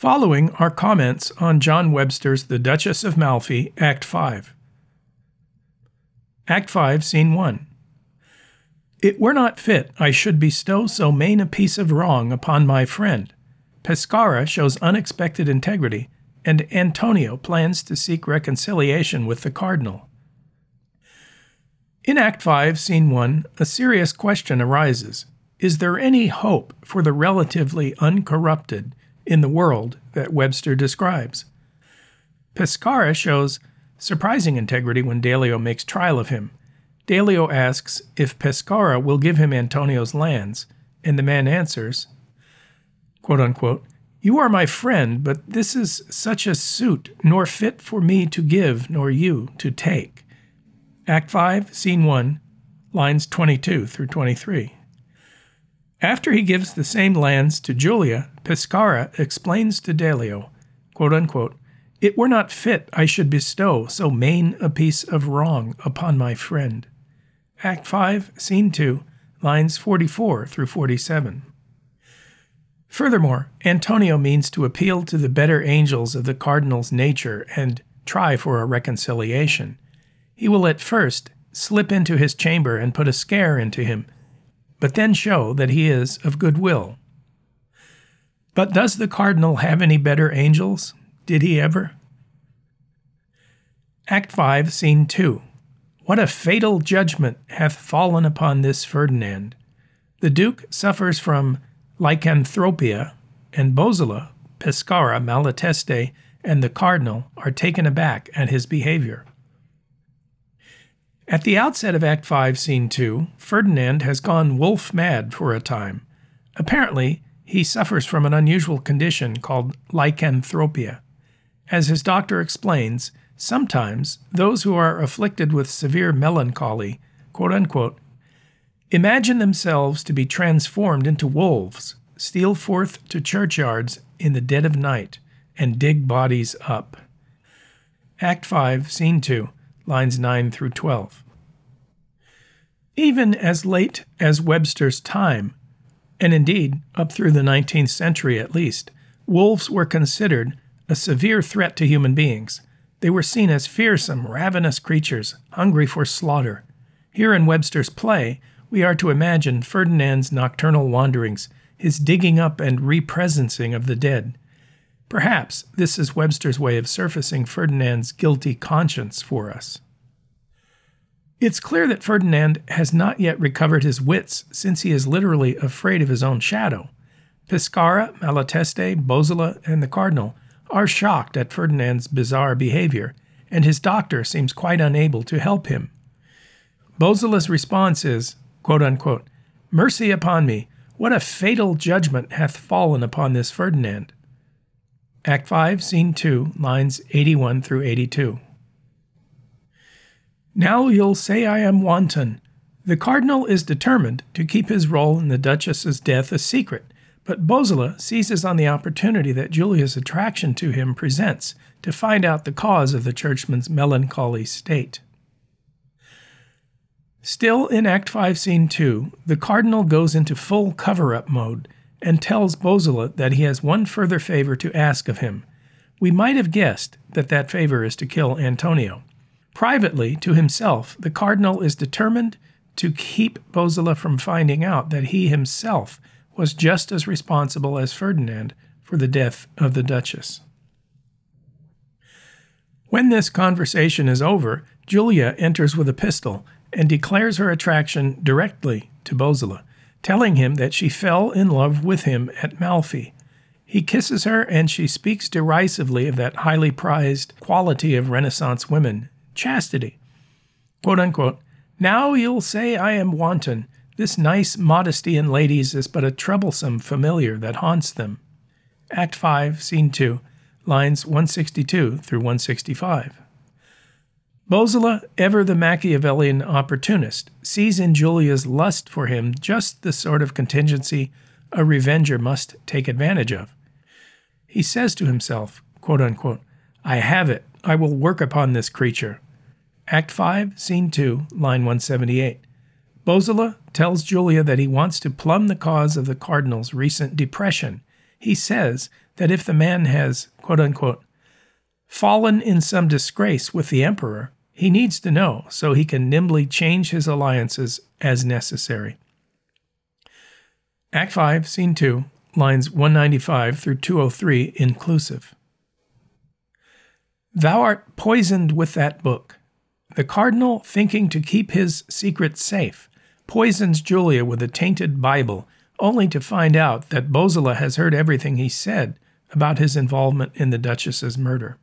Following are comments on John Webster's The Duchess of Malfi, Act 5. Act 5, Scene 1. It were not fit I should bestow so main a piece of wrong upon my friend. Pescara shows unexpected integrity, and Antonio plans to seek reconciliation with the cardinal. In Act 5, Scene 1, a serious question arises. Is there any hope for the relatively uncorrupted in the world that Webster describes? Pescara shows surprising integrity when Delio makes trial of him. Delio asks if Pescara will give him Antonio's lands, and the man answers, quote unquote, "You are my friend, but this is such a suit, nor fit for me to give, nor you to take." Act 5, Scene 1, lines 22 through 23. After he gives the same lands to Julia, Pescara explains to Delio, quote unquote, "It were not fit I should bestow so main a piece of wrong upon my friend." Act 5, Scene 2, lines 44 through 47. Furthermore, Antonio means to appeal to the better angels of the cardinal's nature and try for a reconciliation. He will at first slip into his chamber and put a scare into him, but then show that he is of good will. But does the cardinal have any better angels? Did he ever? Act 5, Scene 2. What a fatal judgment hath fallen upon this Ferdinand! The Duke suffers from lycanthropia, and Bosola, Pescara, Malateste, and the cardinal are taken aback at his behavior. At the outset of Act 5, Scene 2, Ferdinand has gone wolf-mad for a time. Apparently, he suffers from an unusual condition called lycanthropia. As his doctor explains, sometimes those who are afflicted with severe melancholy, quote unquote, imagine themselves to be transformed into wolves, steal forth to churchyards in the dead of night, and dig bodies up. Act 5, Scene 2, lines 9 through 12. Even as late as Webster's time, and indeed up through the 19th century at least, wolves were considered a severe threat to human beings. They were seen as fearsome, ravenous creatures, hungry for slaughter. Here in Webster's play, we are to imagine Ferdinand's nocturnal wanderings, his digging up and represencing of the dead. Perhaps this is Webster's way of surfacing Ferdinand's guilty conscience for us. It's clear that Ferdinand has not yet recovered his wits, since he is literally afraid of his own shadow. Pescara, Malateste, Bosola, and the cardinal are shocked at Ferdinand's bizarre behavior, and his doctor seems quite unable to help him. Bosola's response is, quote unquote, "Mercy upon me, what a fatal judgment hath fallen upon this Ferdinand." Act 5, Scene 2, lines 81 through 82. Now you'll say I am wanton. The cardinal is determined to keep his role in the Duchess's death a secret, but Bosola seizes on the opportunity that Julia's attraction to him presents to find out the cause of the churchman's melancholy state. Still in Act 5, Scene 2, the cardinal goes into full cover-up mode and tells Bosola that he has one further favor to ask of him. We might have guessed that that favor is to kill Antonio. Privately, to himself, the cardinal is determined to keep Bosola from finding out that he himself was just as responsible as Ferdinand for the death of the Duchess. When this conversation is over, Julia enters with a pistol and declares her attraction directly to Bosola, telling him that she fell in love with him at Malfi. He kisses her, and she speaks derisively of that highly prized quality of Renaissance women, chastity. Quote unquote, "Now you'll say I am wanton. This nice modesty in ladies is but a troublesome familiar that haunts them." Act 5, Scene 2, lines 162 through 165. Bosola, ever the Machiavellian opportunist, sees in Julia's lust for him just the sort of contingency a revenger must take advantage of. He says to himself, quote unquote, "I have it. I will work upon this creature." Act 5, Scene 2, line 178. Bosola tells Julia that he wants to plumb the cause of the cardinal's recent depression. he says that if the man has, quote-unquote, fallen in some disgrace with the emperor, he needs to know so he can nimbly change his alliances as necessary. Act 5, Scene 2, lines 195 through 203 inclusive. Thou art poisoned with that book. The cardinal, thinking to keep his secret safe, poisons Julia with a tainted Bible, only to find out that Bosola has heard everything he said about his involvement in the Duchess's murder.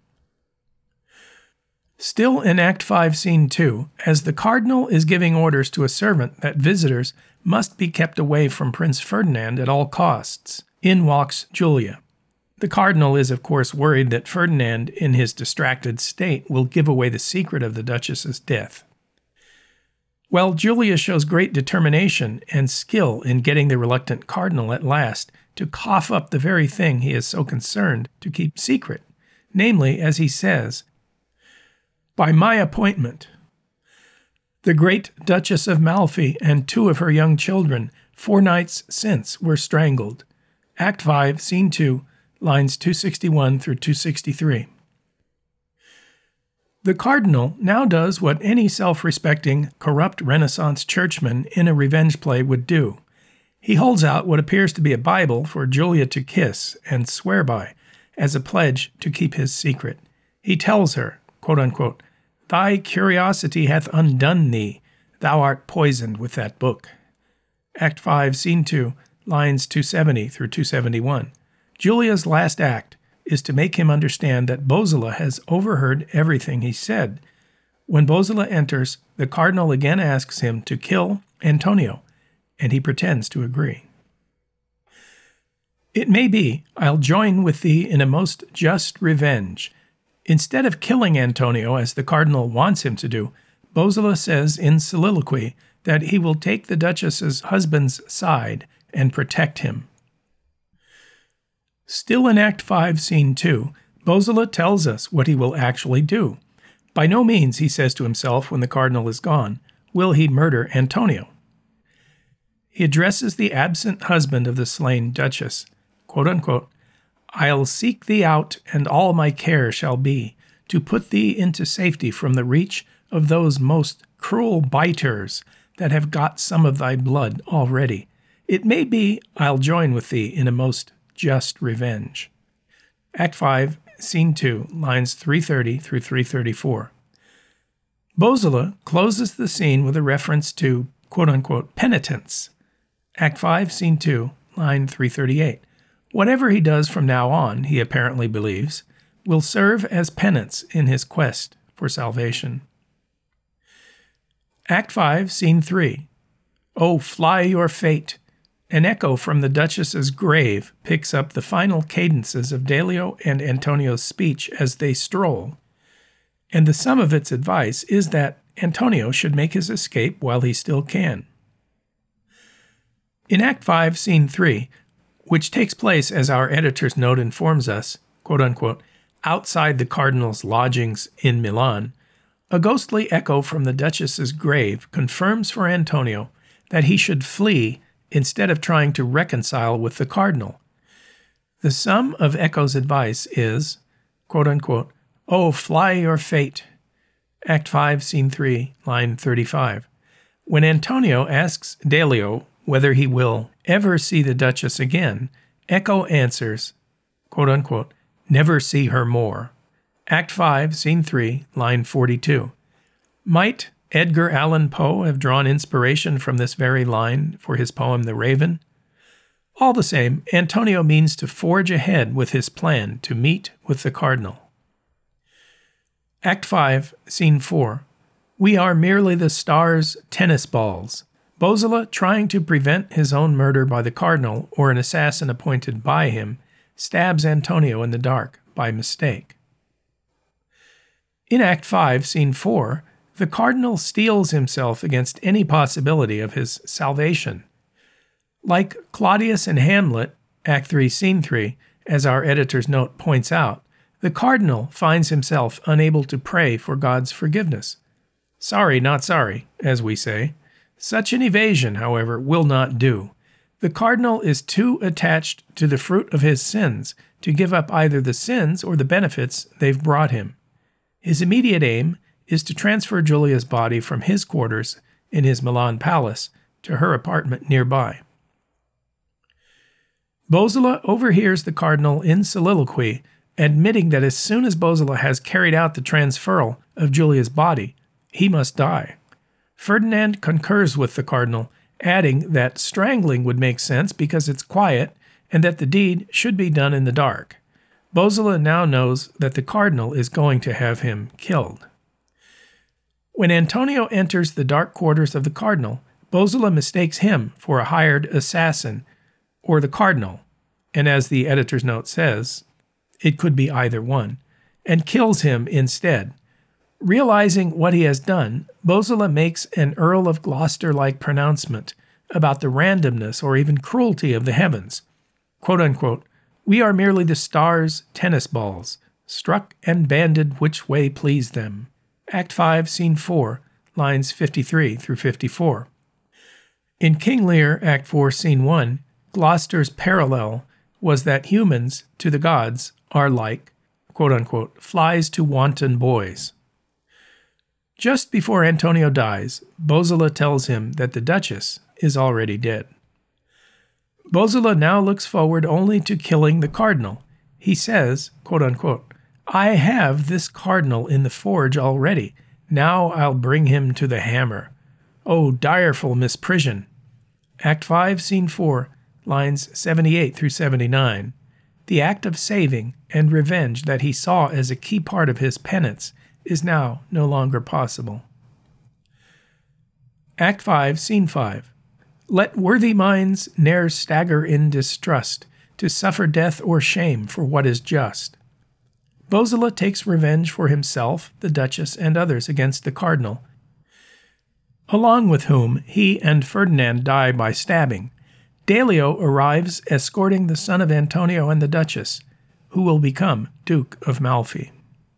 Still in Act 5, Scene 2, as the cardinal is giving orders to a servant that visitors must be kept away from Prince Ferdinand at all costs, in walks Julia. The cardinal is, of course, worried that Ferdinand, in his distracted state, will give away the secret of the Duchess's death. Well, Julia shows great determination and skill in getting the reluctant cardinal at last to cough up the very thing he is so concerned to keep secret, namely, as he says, by my appointment. The great Duchess of Malfi and 2 of her young children 4 nights since were strangled. Act 5, Scene 2, lines 261 through 263. The cardinal now does what any self-respecting, corrupt Renaissance churchman in a revenge play would do. He holds out what appears to be a Bible for Julia to kiss and swear by, as a pledge to keep his secret. He tells her, quote-unquote, thy curiosity hath undone thee. Thou art poisoned with that book. Act 5, Scene 2, lines 270 through 271. Julia's last act is to make him understand that Bosola has overheard everything he said. When Bosola enters, the cardinal again asks him to kill Antonio, and he pretends to agree. It may be, I'll join with thee in a most just revenge. Instead of killing Antonio, as the cardinal wants him to do, Bosola says in soliloquy that he will take the Duchess's husband's side and protect him. Still in Act 5, Scene 2, Bosola tells us what he will actually do. By no means, he says to himself when the cardinal is gone, will he murder Antonio. He addresses the absent husband of the slain Duchess, quote-unquote, I'll seek thee out, and all my care shall be, to put thee into safety from the reach of those most cruel biters that have got some of thy blood already. It may be I'll join with thee in a most just revenge. Act 5, Scene 2, lines 330 through 334. Bosola closes the scene with a reference to, quote-unquote, penitence. Act 5, Scene 2, line 338. Whatever he does from now on, he apparently believes, will serve as penance in his quest for salvation. Act 5, Scene 3. Oh, fly your fate! An echo from the Duchess's grave picks up the final cadences of Delio and Antonio's speech as they stroll, and the sum of its advice is that Antonio should make his escape while he still can. In Act 5, Scene 3, which takes place, as our editor's note informs us, quote-unquote, outside the cardinal's lodgings in Milan, a ghostly echo from the Duchess's grave confirms for Antonio that he should flee instead of trying to reconcile with the cardinal. The sum of Echo's advice is, quote-unquote, oh, fly your fate. Act 5, Scene 3, line 35. When Antonio asks Delio whether he will ever see the Duchess again, Echo answers, quote-unquote, never see her more. Act 5, Scene 3, line 42. Might Edgar Allan Poe have drawn inspiration from this very line for his poem The Raven? All the same, Antonio means to forge ahead with his plan to meet with the cardinal. Act 5, Scene 4. We are merely the stars' tennis balls. Bosola, trying to prevent his own murder by the cardinal or an assassin appointed by him, stabs Antonio in the dark by mistake. In Act 5, Scene 4, the cardinal steels himself against any possibility of his salvation. Like Claudius and Hamlet, Act 3, Scene 3, as our editor's note points out, the cardinal finds himself unable to pray for God's forgiveness. Sorry, not sorry, as we say. Such an evasion, however, will not do. The cardinal is too attached to the fruit of his sins to give up either the sins or the benefits they've brought him. His immediate aim is to transfer Julia's body from his quarters in his Milan palace to her apartment nearby. Bosola overhears the cardinal in soliloquy, admitting that as soon as Bosola has carried out the transferal of Julia's body, he must die. Ferdinand concurs with the cardinal, adding that strangling would make sense because it's quiet and that the deed should be done in the dark. Bosola now knows that the cardinal is going to have him killed. When Antonio enters the dark quarters of the cardinal, Bosola mistakes him for a hired assassin or the cardinal, and as the editor's note says, it could be either one, and kills him instead. Realizing what he has done, Bosola makes an Earl of Gloucester-like pronouncement about the randomness or even cruelty of the heavens. Quote unquote, "We are merely the stars' tennis balls, struck and banded which way pleased them." Act 5, Scene 4, lines 53 through 54. In King Lear, Act 4, Scene 1, Gloucester's parallel was that humans to the gods are like, quote unquote, flies to wanton boys. Just before Antonio dies, Bosola tells him that the Duchess is already dead. Bosola now looks forward only to killing the cardinal. He says, quote unquote, "I have this cardinal in the forge already. Now I'll bring him to the hammer. Oh, direful misprision." Act 5, Scene 4, lines 78 through 79. The act of saving and revenge that he saw as a key part of his penance is now no longer possible. Act 5, Scene 5. Let worthy minds ne'er stagger in distrust, to suffer death or shame for what is just. Bosola takes revenge for himself, the Duchess, and others against the cardinal, along with whom he and Ferdinand die by stabbing. Delio arrives escorting the son of Antonio and the Duchess, who will become Duke of Malfi.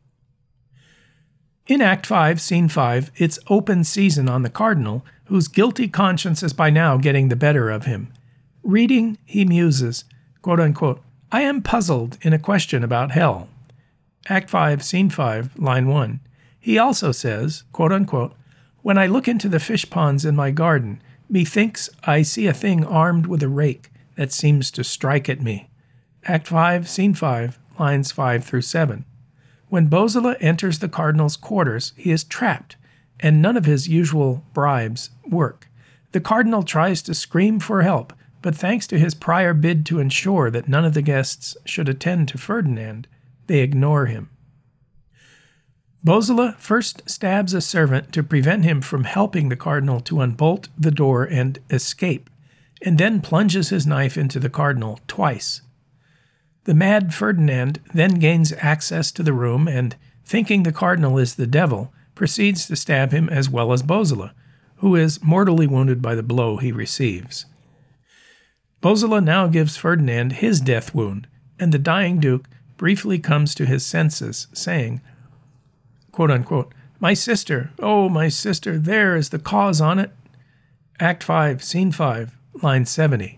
In Act 5, Scene 5, it's open season on the cardinal, whose guilty conscience is by now getting the better of him. Reading, he muses, quote unquote, "I am puzzled in a question about hell." Act 5, Scene 5, line 1. He also says, quote unquote, "When I look into the fish ponds in my garden, methinks I see a thing armed with a rake that seems to strike at me." Act 5, Scene 5, lines 5 through 7. When Bosola enters the cardinal's quarters, he is trapped, and none of his usual bribes work. The cardinal tries to scream for help, but thanks to his prior bid to ensure that none of the guests should attend to Ferdinand, they ignore him. Bosola first stabs a servant to prevent him from helping the cardinal to unbolt the door and escape, and then plunges his knife into the cardinal twice. The mad Ferdinand then gains access to the room and, thinking the cardinal is the devil, proceeds to stab him as well as Bosola, who is mortally wounded by the blow he receives. Bosola now gives Ferdinand his death wound, and the dying duke briefly comes to his senses, saying, quote unquote, "My sister, oh, my sister, there is the cause on it." Act 5, Scene 5, line 70.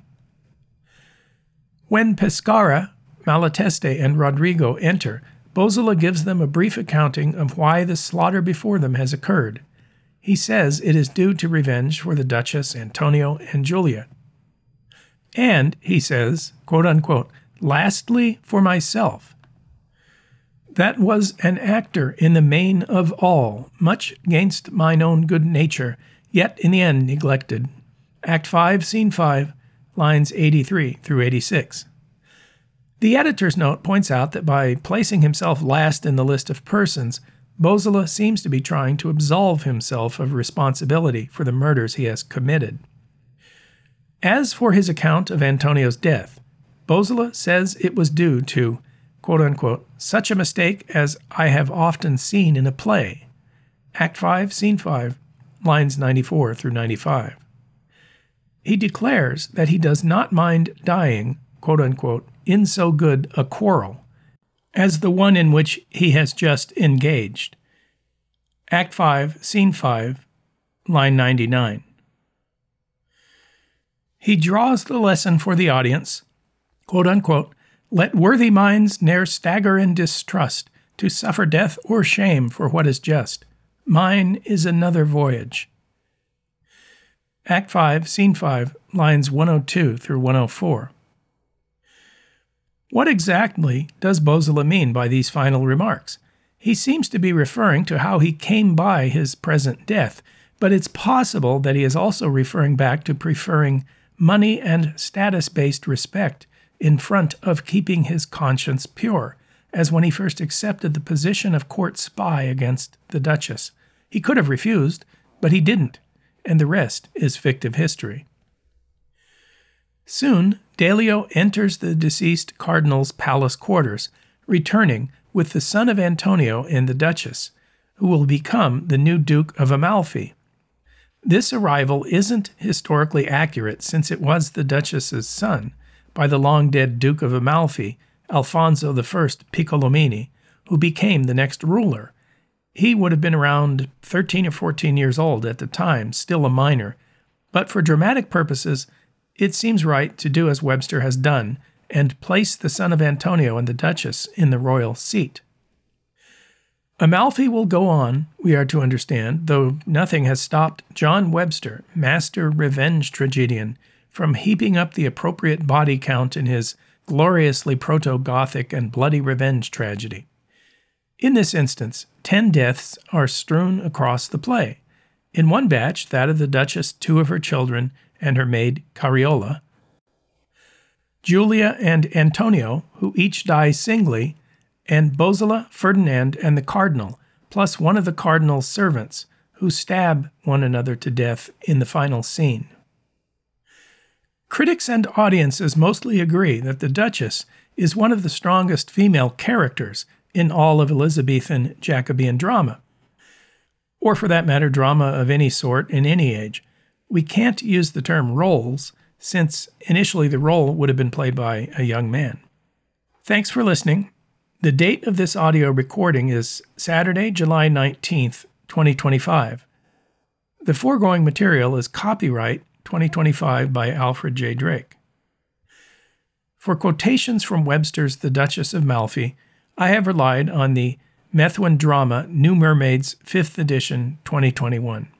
When Pescara, Malateste, and Rodrigo enter, Bosola gives them a brief accounting of why the slaughter before them has occurred. He says it is due to revenge for the Duchess, Antonio, and Julia. And, he says, quote unquote, "Lastly, for myself. That was an actor in the main of all, much 'gainst mine own good nature, yet in the end neglected." Act 5, Scene 5, lines 83 through 86. The editor's note points out that by placing himself last in the list of persons, Bosola seems to be trying to absolve himself of responsibility for the murders he has committed. As for his account of Antonio's death, Bosola says it was due to, quote unquote, "such a mistake as I have often seen in a play." Act 5, Scene 5, lines 94 through 95. He declares that he does not mind dying, quote unquote, "in so good a quarrel" as the one in which he has just engaged. Act 5, Scene 5, line 99. He draws the lesson for the audience, quote unquote, "Let worthy minds ne'er stagger in distrust, to suffer death or shame for what is just. Mine is another voyage." Act 5, Scene 5, lines 102 through 104. What exactly does Bosola mean by these final remarks? He seems to be referring to how he came by his present death, but it's possible that he is also referring back to preferring money and status-based respect in front of keeping his conscience pure, as when he first accepted the position of court spy against the Duchess. He could have refused, but he didn't, and the rest is fictive history. Soon, Delio enters the deceased cardinal's palace quarters, returning with the son of Antonio and the Duchess, who will become the new Duke of Amalfi. This arrival isn't historically accurate since it was the Duchess's son, by the long-dead Duke of Amalfi, Alfonso I Piccolomini, who became the next ruler. He would have been around 13 or 14 years old at the time, still a minor, but for dramatic purposes, it seems right to do as Webster has done and place the son of Antonio and the Duchess in the royal seat. Amalfi will go on, we are to understand, though nothing has stopped John Webster, master revenge tragedian, from heaping up the appropriate body count in his gloriously proto-Gothic and bloody revenge tragedy. In this instance, 10 deaths are strewn across the play. In one batch, that of the Duchess, 2 of her children, and her maid Cariola, Julia and Antonio, who each die singly, and Bosola, Ferdinand, and the cardinal, plus one of the cardinal's servants, who stab one another to death in the final scene. Critics and audiences mostly agree that the Duchess is one of the strongest female characters in all of Elizabethan Jacobean drama, or for that matter, drama of any sort in any age. We can't use the term roles, since initially the role would have been played by a young man. Thanks for listening. The date of this audio recording is Saturday, July 19th, 2025. The foregoing material is copyright 2025 by Alfred J. Drake. For quotations from Webster's The Duchess of Malfi, I have relied on the Methuen Drama New Mermaids 5th edition 2021.